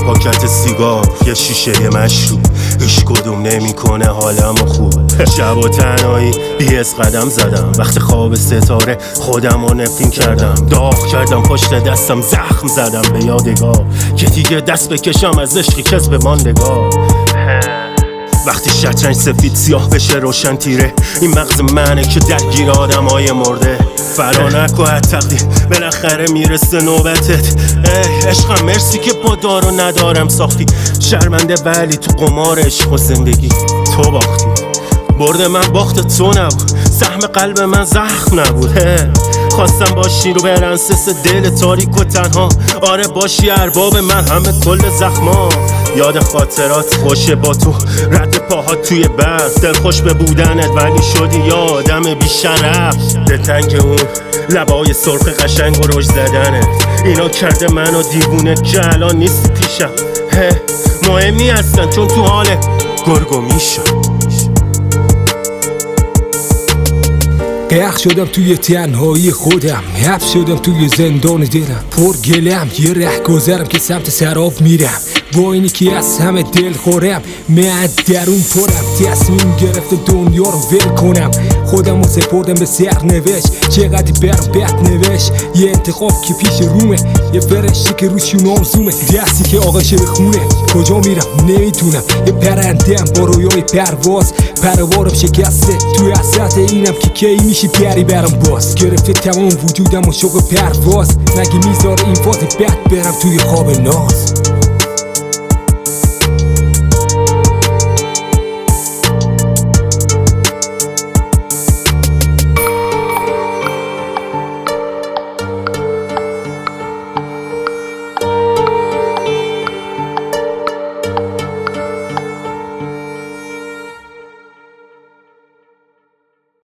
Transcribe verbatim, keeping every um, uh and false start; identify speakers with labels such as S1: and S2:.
S1: پاکت سیگار، یه شیشه مشروب، هیچ کدوم نمیکنه حالمو خوب. شب و تنهایی بی از قدم زدم، وقت خواب ستاره خودم رو نفرین کردم. داغ کردم پشت دستم، زخم زدم به یادگار که دیگه دست بکشم از عشقی کس به ماندگار. وقتی شطرنج سفید سیاه بشه روشن تیره، این مغز منه که درگیر آدم های مرده. فرا نکو از تقدیر، بالاخره میرسه نوبتت. ای عشقم مرسی که با دار و ندارم ساختی. شرمنده ولی تو قمار عشق و زندگی تو باختی. برد من باخت تو نبود، سهم قلب من زخم نبود. خواستم باشی رو برنسس دل تاریک و تنها. آره باشی ارباب من همه کل زخما. یاد خاطرات خوشه با تو، رد پاهات توی برف. دل خوش به بودنت ولی شدی یا آدم بی شرف. دلتنگ اون لبای سرخ قشنگ و رژ زدنت، اینا کرده منو دیوونه که الان نیستی پیشم. هه مهمی هستن چون تو حال گرگو میشم.
S2: غرق شدم توی تنهایی خودم، حبس شدم توی زندان دلم. پر گلم یه ره گذرم که سمت سراب میرم. با اینی که از همه دل خورم، من درون پرم. تصمیم گرفته دنیا رو ول کنم، خودم رو سپردم به سرنوشت. چقدر برم بد نوشت، یه انتخاب که پیش رومه، یه فرشته که روش یونام زومه. دستی که آغشه به خونه، کجا میرم نمیتونم. یه پرندم با رویای پرواز، پروارم شکسته توی حسرت اینم که کی میشی پری برم باز. گرفته تمام وجودم و شوق پرواز، مگه میذاره این فاز بد برم توی خواب ناز.